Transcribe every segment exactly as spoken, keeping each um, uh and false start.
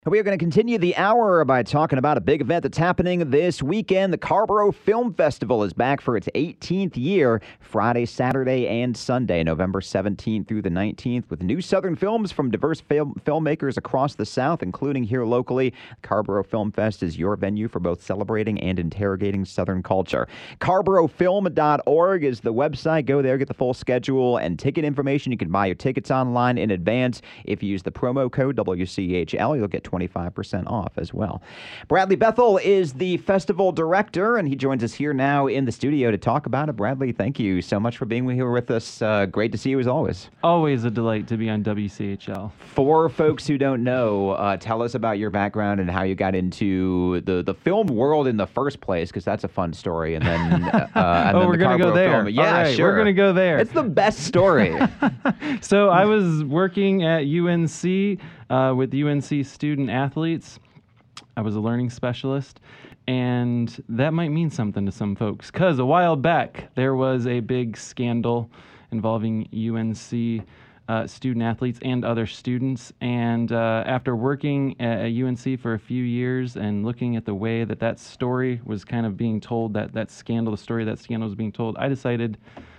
We are going to continue the hour by talking about a big event that's happening this weekend. The Carrboro Film Festival is back for its eighteenth year, Friday, Saturday, and Sunday, November seventeenth through the nineteenth, with new Southern films from diverse film- filmmakers across the South, including here locally. Carrboro Film Fest is your venue for both celebrating and interrogating Southern culture. Carrboro Film dot org is the website. Go there, get the full schedule and ticket information. You can buy your tickets online in advance. If you use the promo code W C H L, you'll get twenty-five percent off as well. Bradley Bethel is the festival director, and he joins us here now in the studio to talk about it. Bradley, thank you so much for being here with us. Uh, great to see you as always. Always a delight to be on W C H L. For folks who don't know, uh, tell us about your background and how you got into the, the film world in the first place, because that's a fun story. And then, uh, and oh, then we're the going to go there. Film. Yeah, right, sure. We're going to go there. It's the best story. So I was working at U N C uh, with U N C student athletes. I was a learning specialist, and that might mean something to some folks, because a while back there was a big scandal involving U N C uh, student athletes and other students, and uh, after working at, at U N C for a few years and looking at the way that that story was kind of being told, that, that scandal, the story of that scandal was being told, I decided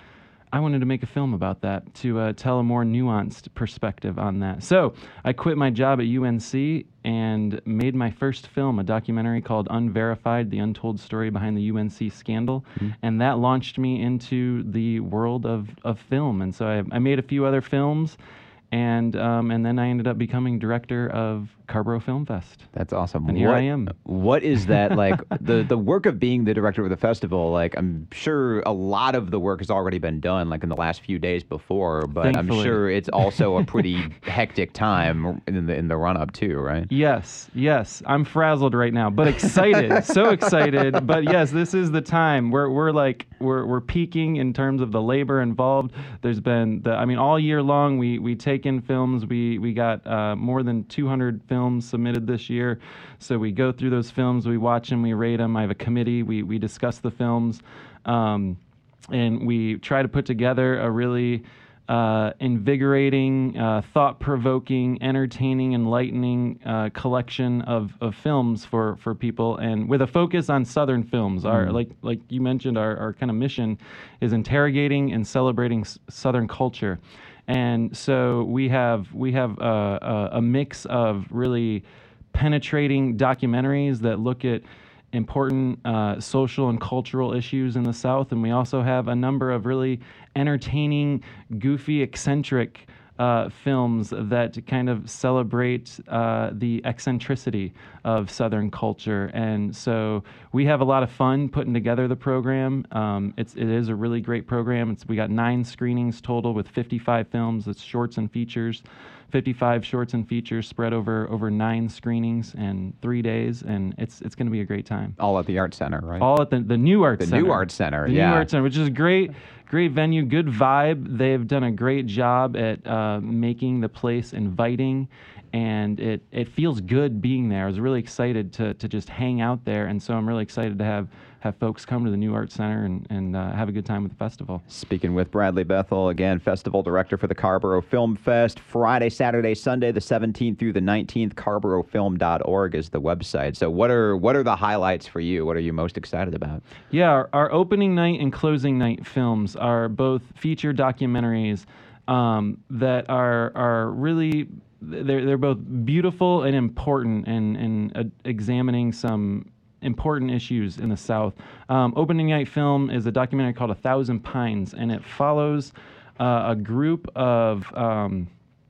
I wanted to make a film about that, to uh, tell a more nuanced perspective on that. So I quit my job at U N C and made my first film, a documentary called Unverified, The Untold Story Behind the U N C Scandal. Mm-hmm. And that launched me into the world of, of film. And so I, I made a few other films, and um, and then I ended up becoming director of Carrboro Film Fest. That's awesome. And here what, I am. What is that like? the the work of being the director of the festival, like, I'm sure a lot of the work has already been done, like in the last few days before, but Thankfully. I'm sure it's also a pretty hectic time in the in the run up too, right? Yes, yes. I'm frazzled right now, but excited. So excited. But yes, this is the time. We're we're like we're we're peaking in terms of the labor involved. There's been the I mean all year long we we take in films. We we got uh, more than two hundred films submitted this year. So we go through those films, we watch them, we rate them. I have a committee. We we discuss the films, um, and we try to put together a really uh, invigorating, uh, thought-provoking, entertaining, enlightening uh, collection of, of films for, for people, and with a focus on Southern films. Mm. Our like like you mentioned, our, our kind of mission is interrogating and celebrating s- Southern culture. And so we have we have a, a, a mix of really penetrating documentaries that look at important uh, social and cultural issues in the South, and we also have a number of really entertaining, goofy, eccentric uh, films that kind of celebrate uh, the eccentricity of Southern culture. And so we have a lot of fun putting together the program. Um, it's it is a really great program. It's we got nine screenings total with fifty-five films. It's shorts and features. fifty-five shorts and features spread over over nine screenings and three days, and it's it's going to be a great time. All at the Art Center, right? All at the, the New Art the Center. The New Art Center, the yeah. New Art Center, which is a great, great venue, good vibe. They've done a great job at uh, making the place inviting, and it, it feels good being there. I was really excited to to just hang out there, and so I'm really excited to have have folks come to the New Art Center and, and uh, have a good time with the festival. Speaking with Bradley Bethel, again, festival director for the Carrboro Film Fest, Friday, Saturday, Sunday, the seventeenth through the nineteenth. Carrboro Film dot org is the website. So what are what are the highlights for you? What are you most excited about? Yeah, our, our opening night and closing night films are both feature documentaries um, that are are really they're they're both beautiful and important, and and uh, examining some important issues in the South. Um, opening night film is a documentary called A Thousand Pines, and it follows uh, a group of um,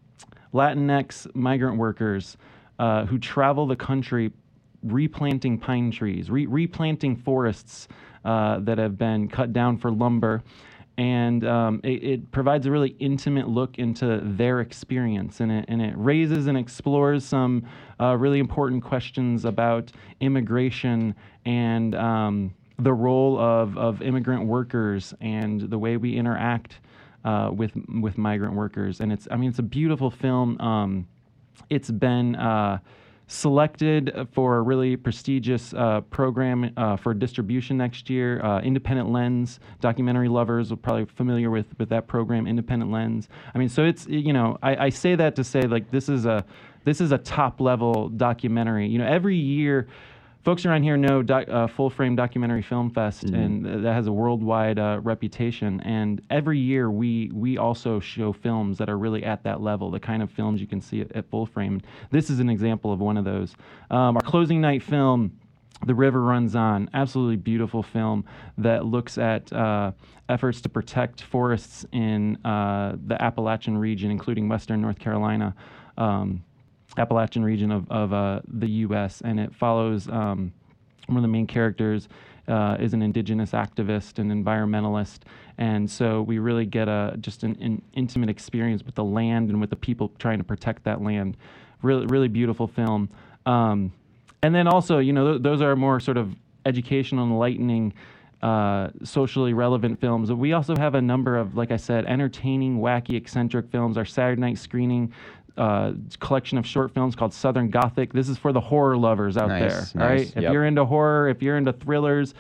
Latinx migrant workers uh, who travel the country replanting pine trees, re- replanting forests uh, that have been cut down for lumber. And um, it, it provides a really intimate look into their experience, and it, and it raises and explores some uh, really important questions about immigration and um, the role of, of immigrant workers and the way we interact uh, with with migrant workers. And it's I mean it's a beautiful film. Um, it's been uh, selected for a really prestigious uh, program uh, for distribution next year. Uh, Independent Lens, documentary lovers are probably familiar with, with that program, Independent Lens. I mean, so it's, you know, I, I say that to say, like, this is a this is a top level documentary. You know, every year, folks around here know doc, uh, Full Frame Documentary Film Fest, mm-hmm. and uh, that has a worldwide uh, reputation. And every year we we also show films that are really at that level, the kind of films you can see at, at Full Frame. This is an example of one of those. Um, our closing night film, The River Runs On, absolutely beautiful film that looks at uh, efforts to protect forests in uh, the Appalachian region, including Western North Carolina. Um, Appalachian region of, of uh, the U S, and it follows um, one of the main characters uh, is an indigenous activist and environmentalist, and so we really get a just an, an intimate experience with the land and with the people trying to protect that land. Really, really beautiful film. Um, and then also, you know, th- those are more sort of educational, enlightening, uh, socially relevant films. We also have a number of, like I said, entertaining, wacky, eccentric films. Our Saturday night screening Uh, collection of short films called Southern Gothic. This is for the horror lovers out nice, there, nice, right? If yep. you're into horror, if you're into thrillers,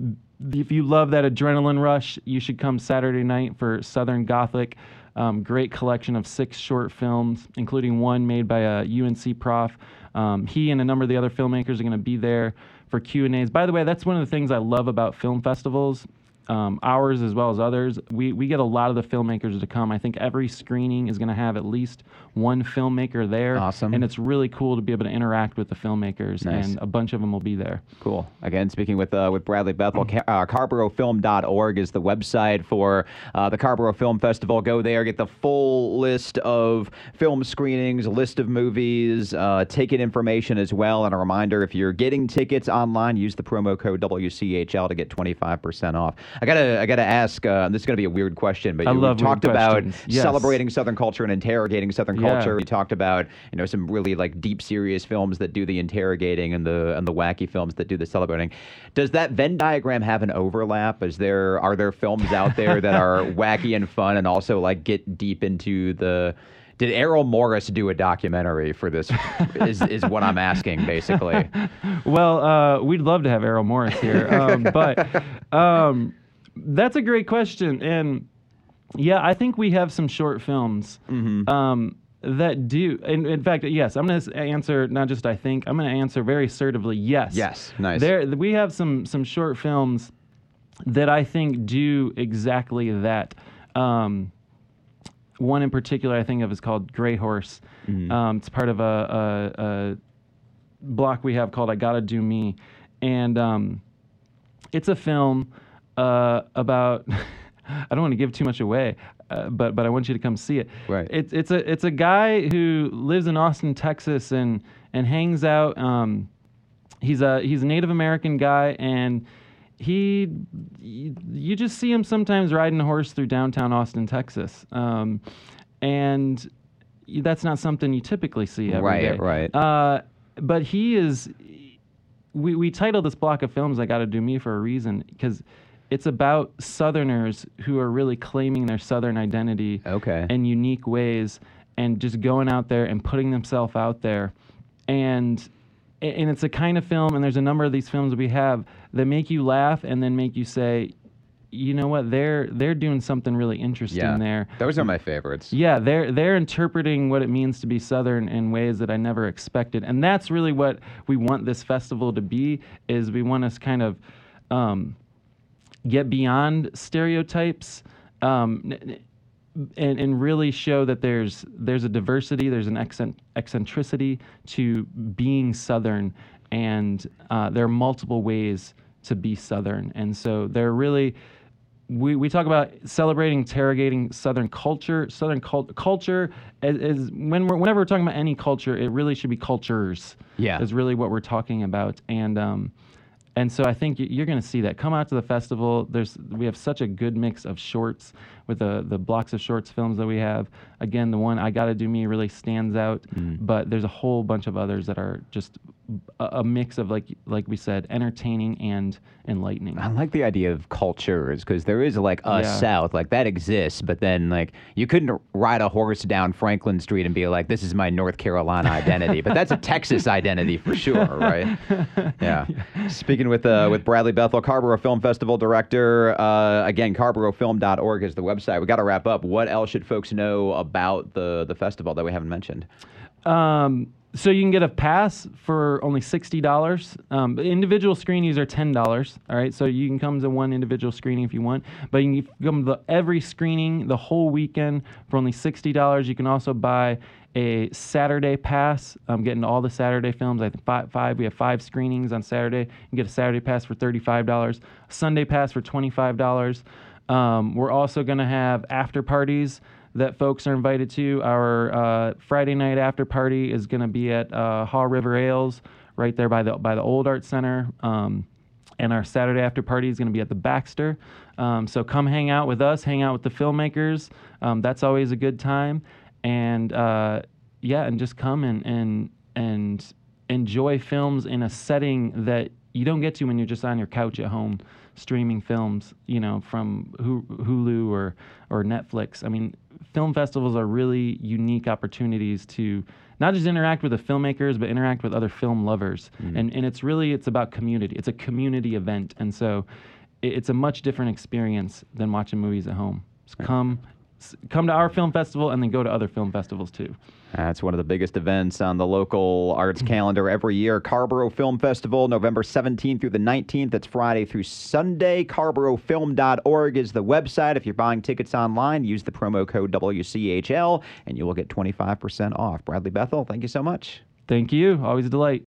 if you love that adrenaline rush, you should come Saturday night for Southern Gothic. Um, great collection of six short films, including one made by a U N C prof. Um, he and a number of the other filmmakers are going to be there for Q and A's. By the way, that's one of the things I love about film festivals. Um, ours as well as others, we, we get a lot of the filmmakers to come. I think every screening is going to have at least one filmmaker there. Awesome. And it's really cool to be able to interact with the filmmakers, nice. and a bunch of them will be there. Cool. Again, speaking with uh, with Bradley Bethel, uh, Carrboro Film dot org is the website for uh, the Carrboro Film Festival. Go there, get the full list of film screenings, list of movies, uh, ticket information as well. And a reminder, if you're getting tickets online, use the promo code W C H L to get twenty-five percent off. I gotta, I gotta ask. Uh, this is gonna be a weird question, but I you love talked weird about questions. Yes. celebrating Southern culture and interrogating Southern Yeah. culture. You talked about, you know, some really like deep, serious films that do the interrogating, and the and the wacky films that do the celebrating. Does that Venn diagram have an overlap? Is there are there films out there that are wacky and fun, and also like get deep into the? Did Errol Morris do a documentary for this? is is what I'm asking, basically. Well, uh, we'd love to have Errol Morris here, um, but um, that's a great question. And yeah, I think we have some short films Mm-hmm. um, that do. In, in fact, yes, I'm going to answer not just I think. I'm going to answer very assertively. Yes. Yes. Nice. There, we have some some short films that I think do exactly that. Um, One in particular I think of is called Gray Horse. Mm-hmm. Um, it's part of a, a, a block we have called I Gotta Do Me. And um, it's a film uh, about, I don't want to give too much away, uh, but but I want you to come see it. Right. It's it's a it's a guy who lives in Austin, Texas, and and hangs out. Um, he's a he's a Native American guy, and He, you, you just see him sometimes riding a horse through downtown Austin, Texas, um, and that's not something you typically see every right, day. Right, right. Uh, but he is. We we titled this block of films "I Gotta Do Me" for a reason, because it's about Southerners who are really claiming their Southern identity Okay. in unique ways, and just going out there and putting themselves out there, and. And it's a kind of film, and there's a number of these films we have that make you laugh and then make you say, you know what, they're they're doing something really interesting Yeah. there. Those are my favorites. Yeah, they're they're interpreting what it means to be Southern in ways that I never expected, and that's really what we want this festival to be. Is we want us kind of um, get beyond stereotypes. Um, And, and really show that there's there's a diversity, there's an accent, eccentricity to being Southern, and uh, there are multiple ways to be Southern. And so they're really, we, we talk about celebrating, interrogating Southern culture. Southern cult, culture is, is when we're, whenever we're talking about any culture, it really should be cultures. Yeah. Is really what we're talking about. And um, and so I think you're going to see that. Come out to the festival. There's we have such a good mix of shorts with the the blocks of shorts films that we have. Again, the one I Gotta Do Me really stands out, Mm. but there's a whole bunch of others that are just a, a mix of, like like we said, entertaining and enlightening. I like the idea of cultures, because there is like a Yeah. South, like that exists, but then like you couldn't ride a horse down Franklin Street and be like, this is my North Carolina identity, but that's a Texas identity for sure, right? Yeah. Speaking with uh, with Bradley Bethel, Carrboro Film Festival director. Uh, again, Carrboro Film dot org is the website. We got to wrap up. What else should folks know about the the festival that we haven't mentioned? Um, So you can get a pass for only sixty dollars. Um, individual screenings are ten dollars. All right, so you can come to one individual screening if you want, but you can come to every screening the whole weekend for only sixty dollars. You can also buy a Saturday pass. I'm getting all the Saturday films. I think five, five. We have five screenings on Saturday. You can get a Saturday pass for thirty-five dollars, a Sunday pass for twenty-five dollars. Um, we're also going to have after parties that folks are invited to. Our uh, Friday night after party is going to be at uh, Haw River Ales, right there by the by the Old Art Center. Um, and our Saturday after party is going to be at the Baxter. Um, so come hang out with us, hang out with the filmmakers. Um, that's always a good time. And uh, yeah, and just come and and and enjoy films in a setting that you don't get to when you're just on your couch at home streaming films, you know, from Hulu or or Netflix. I mean, film festivals are really unique opportunities to not just interact with the filmmakers, but interact with other film lovers. Mm-hmm. And and it's really, it's about community. It's a community event. And so it, it's a much different experience than watching movies at home. So right. come, come to our film festival and then go to other film festivals too. That's one of the biggest events on the local arts calendar every year. Carrboro Film Festival, November seventeenth through the nineteenth. That's Friday through Sunday. Carrboro film dot org is the website. If you're buying tickets online, use the promo code W C H L, and you will get twenty-five percent off. Bradley Bethel, thank you so much. Thank you. Always a delight.